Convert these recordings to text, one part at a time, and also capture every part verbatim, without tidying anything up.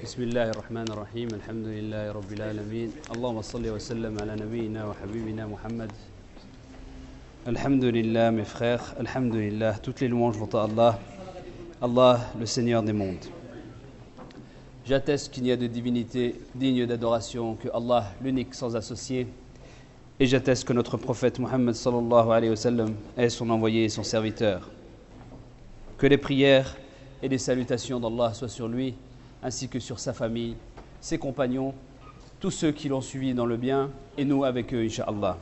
بسم الله الرحمن الرحيم الحمد لله رب العالمين اللهم صل وسلم على نبينا وحبيبنا Muhammad. Alhamdulillah mes frères, Alhamdulillah, toutes les louanges vont à Allah, Allah le Seigneur des mondes. J'atteste qu'il n'y a de divinité digne d'adoration que Allah, l'unique sans associé, et j'atteste que notre prophète Muhammad sallallahu alayhi wa sallam est son envoyé et son serviteur. Que les prières et les salutations d'Allah soient sur lui, ainsi que sur sa famille, ses compagnons, tous ceux qui l'ont suivi dans le bien, et nous avec eux, Inch'Allah.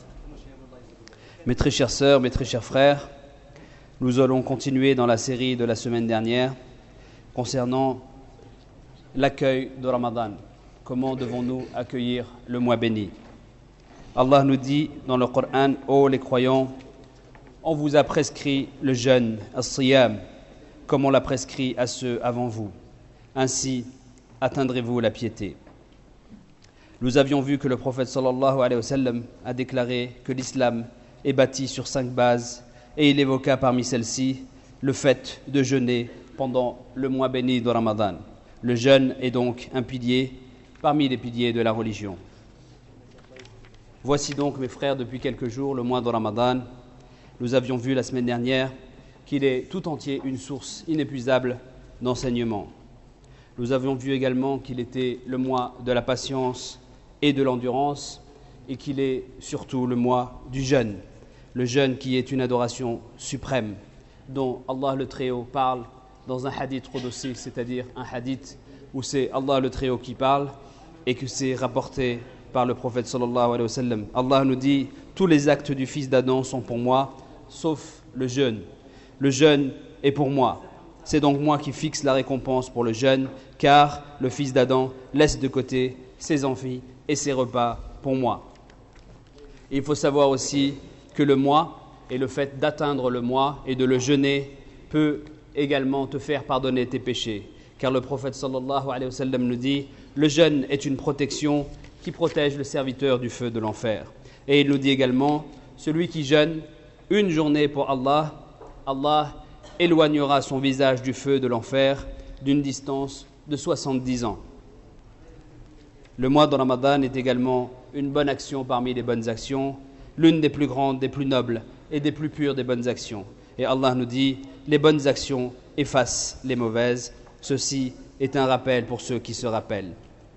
Mes très chères sœurs, mes très chers frères, nous allons continuer dans la série de la semaine dernière concernant l'accueil de Ramadan. Comment devons-nous accueillir le mois béni? Allah nous dit dans le Coran: ô les croyants, on vous a prescrit le jeûne, as-siyam, comme on l'a prescrit à ceux avant vous. Ainsi atteindrez-vous la piété. Nous avions vu que le prophète sallallahu alayhi wa sallam a déclaré que l'islam est bâti sur cinq bases, et il évoqua parmi celles-ci le fait de jeûner pendant le mois béni de Ramadan. Le jeûne est donc un pilier parmi les piliers de la religion. Voici donc, mes frères, depuis quelques jours, le mois de Ramadan. Nous avions vu la semaine dernière qu'il est tout entier une source inépuisable d'enseignement. Nous avions vu également qu'il était le mois de la patience et de l'endurance, et qu'il est surtout le mois du jeûne. Le jeûne qui est une adoration suprême, dont Allah le Très-Haut parle dans un hadith qudsi, c'est-à-dire un hadith où c'est Allah le Très-Haut qui parle et que c'est rapporté par le prophète sallallahu alayhi wa sallam. Allah nous dit: tous les actes du fils d'Adam sont pour moi, sauf le jeûne. Le jeûne est pour moi. C'est donc moi qui fixe la récompense pour le jeûne, car le fils d'Adam laisse de côté ses envies et ses repas pour moi. Et il faut savoir aussi que le mois et le fait d'atteindre le mois et de le jeûner peut également te faire pardonner tes péchés. Car le prophète sallallahu alayhi wa sallam nous dit: le jeûne est une protection qui protège le serviteur du feu de l'enfer. Et il nous dit également: celui qui jeûne une journée pour Allah, Allah éloignera son visage du feu de l'enfer d'une distance de soixante-dix ans. Le mois de Ramadan est également une bonne action parmi les bonnes actions, l'une des plus grandes, des plus nobles et des plus pures des bonnes actions. Et Allah nous dit: les bonnes actions effacent les mauvaises. Ceci est un rappel pour ceux qui se rappellent.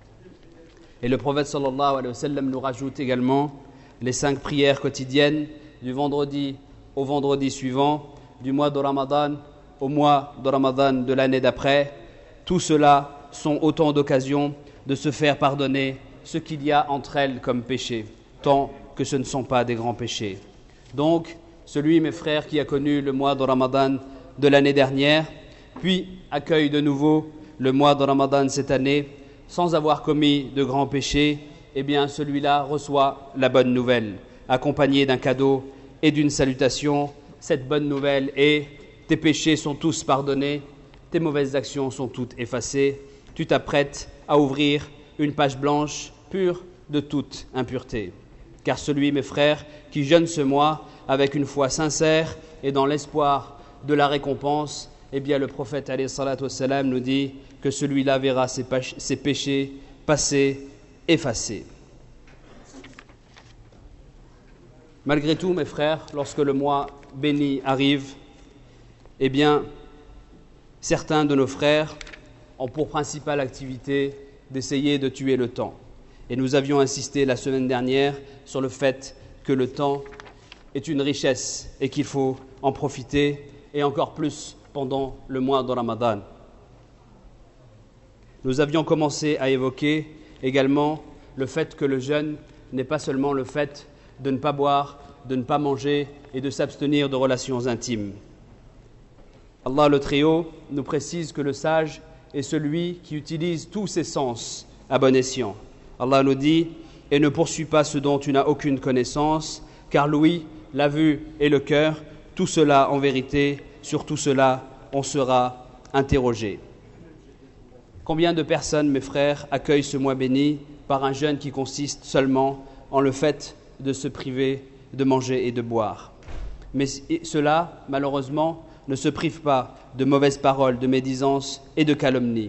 Et le prophète sallallahu alayhi wa sallam nous rajoute également les cinq prières quotidiennes du vendredi au vendredi suivant, du mois de Ramadan au mois de Ramadan de l'année d'après. Tout cela sont autant d'occasions de se faire pardonner ce qu'il y a entre elles comme péché, tant que ce ne sont pas des grands péchés. Donc, celui, mes frères, qui a connu le mois de Ramadan de l'année dernière, puis accueille de nouveau le mois de Ramadan cette année, sans avoir commis de grands péchés, eh bien celui-là reçoit la bonne nouvelle, accompagnée d'un cadeau et d'une salutation. Cette bonne nouvelle est: tes péchés sont tous pardonnés, tes mauvaises actions sont toutes effacées, tu t'apprêtes à ouvrir une page blanche pure de toute impureté. Car celui, mes frères, qui jeûne ce mois avec une foi sincère et dans l'espoir de la récompense, eh bien le prophète alayhi salatu wassalam nous dit que celui-là verra ses, pach- ses péchés passés, effacés. Malgré tout, mes frères, lorsque le mois béni arrive, eh bien, certains de nos frères ont pour principale activité d'essayer de tuer le temps. Et nous avions insisté la semaine dernière sur le fait que le temps est une richesse et qu'il faut en profiter, et encore plus pendant le mois de Ramadan. Nous avions commencé à évoquer également le fait que le jeûne n'est pas seulement le fait de ne pas boire, de ne pas manger et de s'abstenir de relations intimes. Allah le Très-Haut nous précise que le sage est celui qui utilise tous ses sens à bon escient. Allah nous dit: et ne poursuis pas ce dont tu n'as aucune connaissance, car l'ouïe, la vue et le cœur, tout cela en vérité, sur tout cela on sera interrogé. Combien de personnes, mes frères, accueillent ce mois béni par un jeûne qui consiste seulement en le fait de se priver de manger et de boire? Mais cela, malheureusement, ne se prive pas de mauvaises paroles, de médisances et de calomnies.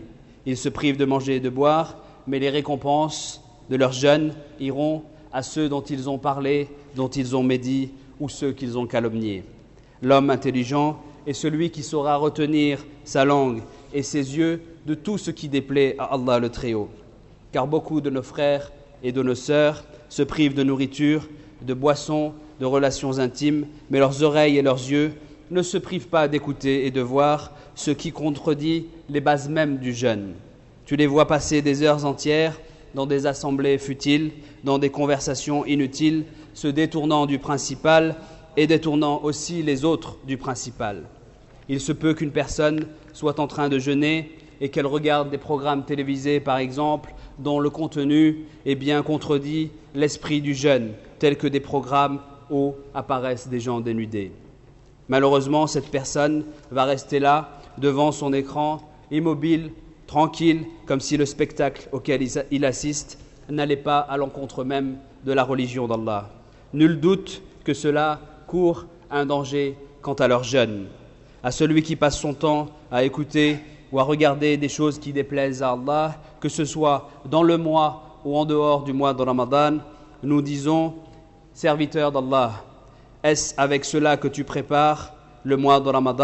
Ils se privent de manger et de boire, mais les récompenses de leur jeûne iront à ceux dont ils ont parlé, dont ils ont médit, ou ceux qu'ils ont calomniés. L'homme intelligent est celui qui saura retenir sa langue et ses yeux de tout ce qui déplaît à Allah le Très-Haut. Car beaucoup de nos frères et de nos sœurs se privent de nourriture, de boissons, de relations intimes, mais leurs oreilles et leurs yeux ne se privent pas d'écouter et de voir ce qui contredit les bases mêmes du jeûne. Tu les vois passer des heures entières dans des assemblées futiles, dans des conversations inutiles, se détournant du principal et détournant aussi les autres du principal. Il se peut qu'une personne soit en train de jeûner et qu'elle regarde des programmes télévisés, par exemple, dont le contenu est bien contredit l'esprit du jeûne, tels que des programmes où apparaissent des gens dénudés. Malheureusement, cette personne va rester là, devant son écran, immobile, tranquille, comme si le spectacle auquel il assiste n'allait pas à l'encontre même de la religion d'Allah. Nul doute que cela court un danger quant à leur jeûne. À celui qui passe son temps à écouter ou à regarder des choses qui déplaisent à Allah, que ce soit dans le mois ou en dehors du mois de Ramadan, nous disons, serviteur d'Allah, est-ce avec cela que tu prépares le mois de Ramadan ?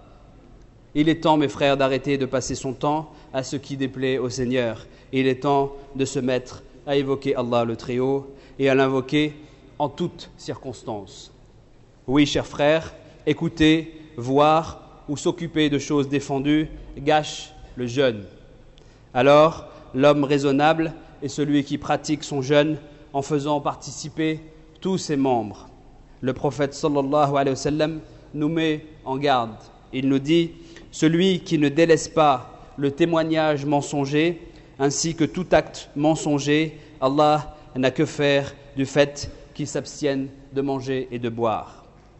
Il est temps, mes frères, d'arrêter de passer son temps à ce qui déplaît au Seigneur. Il est temps de se mettre à évoquer Allah le Très-Haut et à l'invoquer en toutes circonstances. Oui, chers frères, écouter, voir ou s'occuper de choses défendues gâche le jeûne. Alors, l'homme raisonnable est celui qui pratique son jeûne en faisant participer tous ses membres. Le prophète sallallahu alayhi wa sallam nous met en garde. Il nous dit « Celui qui ne délaisse pas le témoignage mensonger ainsi que tout acte mensonger, Allah n'a que faire du fait qu'il s'abstienne de manger et de boire. »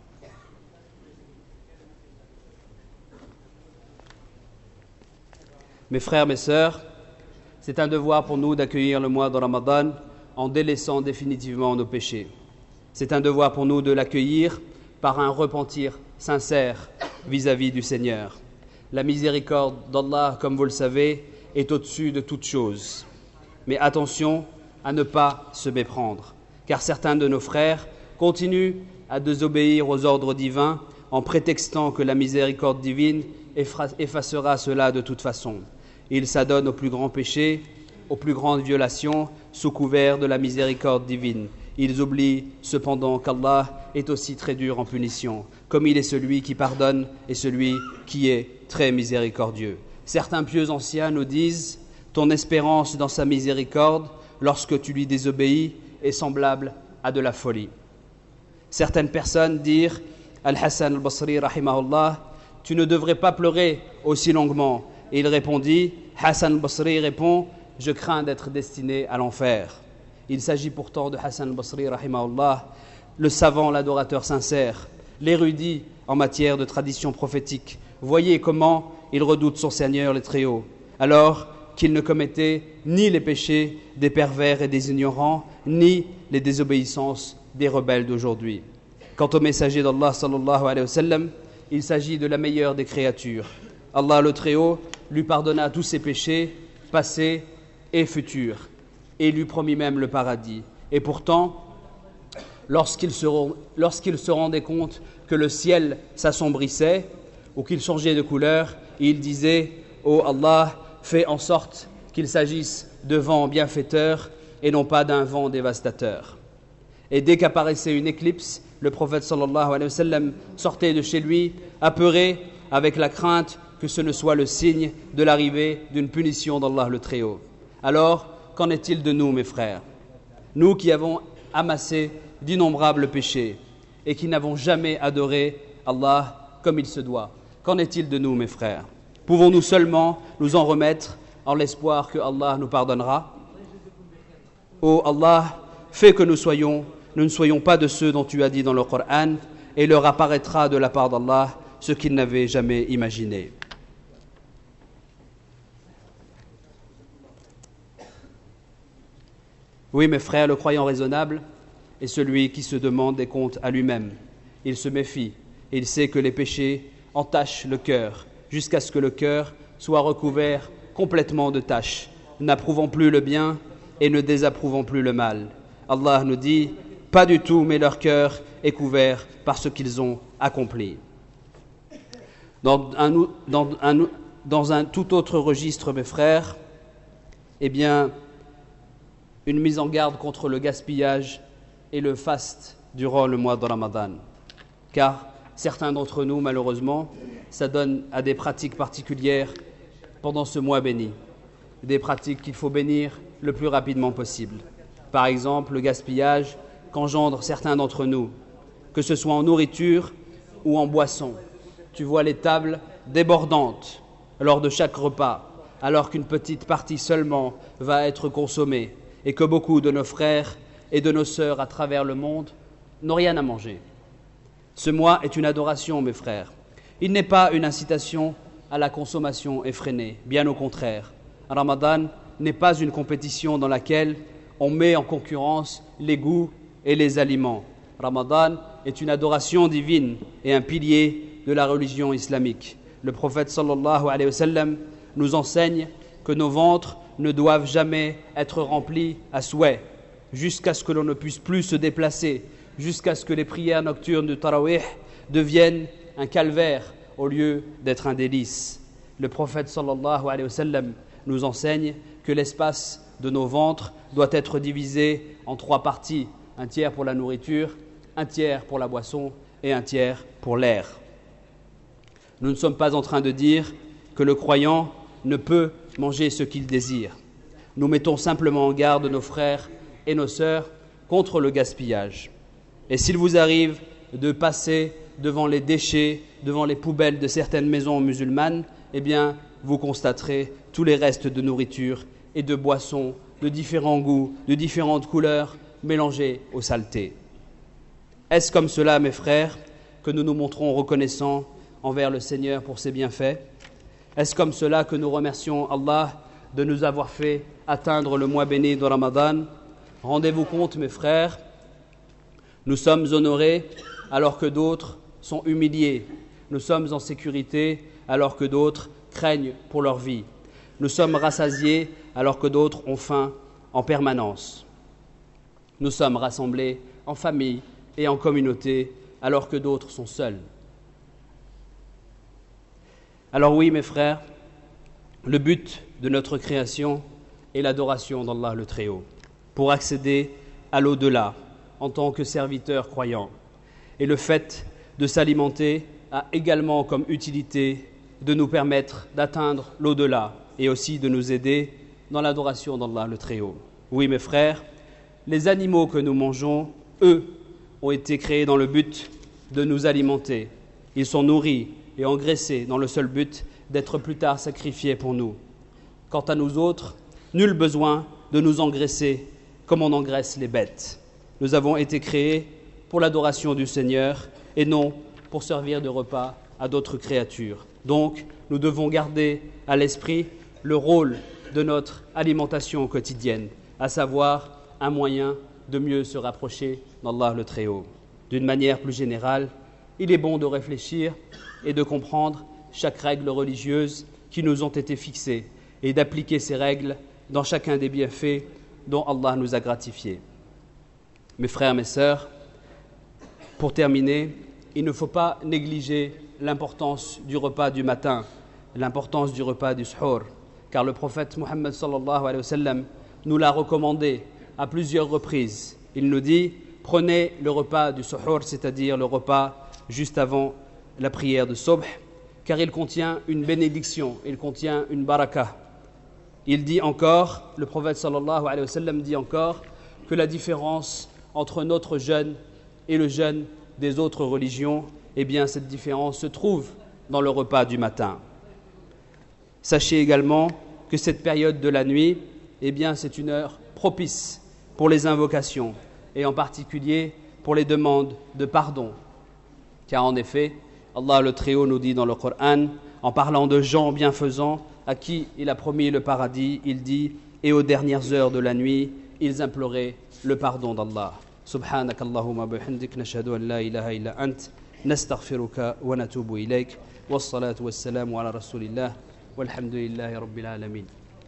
Mes frères, mes sœurs, c'est un devoir pour nous d'accueillir le mois de Ramadan en délaissant définitivement nos péchés. C'est un devoir pour nous de l'accueillir par un repentir sincère vis-à-vis du Seigneur. La miséricorde d'Allah, comme vous le savez, est au-dessus de toute chose. Mais attention à ne pas se méprendre, car certains de nos frères continuent à désobéir aux ordres divins en prétextant que la miséricorde divine effacera cela de toute façon. Ils s'adonnent aux plus grands péchés, aux plus grandes violations, sous couvert de la miséricorde divine. Ils oublient cependant qu'Allah est aussi très dur en punition, comme il est celui qui pardonne et celui qui est très miséricordieux. Certains pieux anciens nous disent « Ton espérance dans sa miséricorde, lorsque tu lui désobéis, est semblable à de la folie. » Certaines personnes dirent « Al-Hassan al-Basri, rahimahullah, tu ne devrais pas pleurer aussi longuement. » Et il répondit, Hassan al-Basri répond, je crains d'être destiné à l'enfer. Il s'agit pourtant de Hassan al-Basri, rahimahullah, le savant, l'adorateur sincère, l'érudit en matière de tradition prophétique. Voyez comment il redoute son Seigneur le Très-Haut, alors qu'il ne commettait ni les péchés des pervers et des ignorants, ni les désobéissances des rebelles d'aujourd'hui. Quant au messager d'Allah, sallallahu alayhi wa sallam, il s'agit de la meilleure des créatures. Allah le Très-Haut lui pardonna tous ses péchés, passés et futurs, et lui promit même le paradis. Et pourtant, lorsqu'il se, lorsqu'il se rendait compte que le ciel s'assombrissait ou qu'il changeait de couleur, il disait « Oh Allah, fais en sorte qu'il s'agisse de vent bienfaiteur et non pas d'un vent dévastateur. » Et dès qu'apparaissait une éclipse, le prophète sallallahu alayhi wa sallam sortait de chez lui, apeuré, avec la crainte que ce ne soit le signe de l'arrivée d'une punition d'Allah le Très-Haut. Alors, qu'en est-il de nous, mes frères? Nous qui avons amassé d'innombrables péchés et qui n'avons jamais adoré Allah comme il se doit. Qu'en est-il de nous, mes frères? Pouvons-nous seulement nous en remettre en l'espoir que Allah nous pardonnera? Ô Allah, fais que nous soyons, nous ne soyons pas de ceux dont tu as dit dans le Coran, et leur apparaîtra de la part d'Allah ce qu'ils n'avaient jamais imaginé. Oui, mes frères, le croyant raisonnable est celui qui se demande des comptes à lui-même. Il se méfie, il sait que les péchés entachent le cœur, jusqu'à ce que le cœur soit recouvert complètement de tache, n'approuvant plus le bien et ne désapprouvant plus le mal. Allah nous dit, pas du tout, mais leur cœur est couvert par ce qu'ils ont accompli. Dans un, dans un, dans un tout autre registre, mes frères, eh bien, une mise en garde contre le gaspillage et le faste durant le mois de Ramadan. Car certains d'entre nous, malheureusement, s'adonnent à des pratiques particulières pendant ce mois béni. Des pratiques qu'il faut bénir le plus rapidement possible. Par exemple, le gaspillage qu'engendrent certains d'entre nous, que ce soit en nourriture ou en boisson. Tu vois les tables débordantes lors de chaque repas, alors qu'une petite partie seulement va être consommée et que beaucoup de nos frères et de nos sœurs à travers le monde n'ont rien à manger. Ce mois est une adoration, mes frères. Il n'est pas une incitation à la consommation effrénée, bien au contraire. Ramadan n'est pas une compétition dans laquelle on met en concurrence les goûts et les aliments. Ramadan est une adoration divine et un pilier de la religion islamique. Le prophète sallallahu alayhi wa sallam nous enseigne que nos ventres ne doivent jamais être remplis à souhait, jusqu'à ce que l'on ne puisse plus se déplacer, jusqu'à ce que les prières nocturnes de Tarawih deviennent un calvaire au lieu d'être un délice. Le prophète sallallahu alayhi wa sallam nous enseigne que l'espace de nos ventres doit être divisé en trois parties, un tiers pour la nourriture, un tiers pour la boisson et un tiers pour l'air. Nous ne sommes pas en train de dire que le croyant ne peut manger ce qu'il désire. Nous mettons simplement en garde nos frères et nos sœurs contre le gaspillage. Et s'il vous arrive de passer devant les déchets, devant les poubelles de certaines maisons musulmanes, eh bien, vous constaterez tous les restes de nourriture et de boissons de différents goûts, de différentes couleurs, mélangés aux saletés. Est-ce comme cela, mes frères, que nous nous montrons reconnaissants envers le Seigneur pour ses bienfaits? Est-ce comme cela que nous remercions Allah de nous avoir fait atteindre le mois béni de Ramadan? Rendez-vous compte, mes frères, nous sommes honorés alors que d'autres sont humiliés. Nous sommes en sécurité alors que d'autres craignent pour leur vie. Nous sommes rassasiés alors que d'autres ont faim en permanence. Nous sommes rassemblés en famille et en communauté alors que d'autres sont seuls. Alors oui, mes frères, le but de notre création est l'adoration d'Allah le Très-Haut, pour accéder à l'au-delà en tant que serviteur croyant. Et le fait de s'alimenter a également comme utilité de nous permettre d'atteindre l'au-delà et aussi de nous aider dans l'adoration d'Allah le Très-Haut. Oui, mes frères, les animaux que nous mangeons, eux, ont été créés dans le but de nous alimenter. Ils sont nourris et engraissés dans le seul but d'être plus tard sacrifiés pour nous. Quant à nous autres, nul besoin de nous engraisser comme on engraisse les bêtes. Nous avons été créés pour l'adoration du Seigneur et non pour servir de repas à d'autres créatures. Donc, nous devons garder à l'esprit le rôle de notre alimentation quotidienne, à savoir un moyen de mieux se rapprocher d'Allah le Très-Haut. D'une manière plus générale, il est bon de réfléchir et de comprendre chaque règle religieuse qui nous ont été fixées et d'appliquer ces règles dans chacun des bienfaits dont Allah nous a gratifiés. Mes frères, mes sœurs, pour terminer, il ne faut pas négliger l'importance du repas du matin, l'importance du repas du suhour, car le prophète Mohammed sallallahu alayhi wa sallam nous l'a recommandé à plusieurs reprises. Il nous dit, prenez le repas du suhour, c'est-à-dire le repas juste avant la prière de Subh, car il contient une bénédiction, il contient une baraka. Il dit encore, le prophète sallallahu alayhi wa sallam dit encore, que la différence entre notre jeûne et le jeûne des autres religions, eh bien cette différence se trouve dans le repas du matin. Sachez également que cette période de la nuit, eh bien c'est une heure propice pour les invocations et en particulier pour les demandes de pardon. Car en effet, Allah le Très-Haut nous dit dans le Coran, en parlant de gens bienfaisants à qui il a promis le paradis, il dit « Et aux dernières heures de la nuit, ils imploraient le pardon d'Allah. » Subhanak Allahumma bihamdik nashhadu an la ilaha illa ant nastaghfiruka wa natubu ilayk. Wassalatu wassalamu ala rasulillah Walhamdulillahi Rabbil Alamin.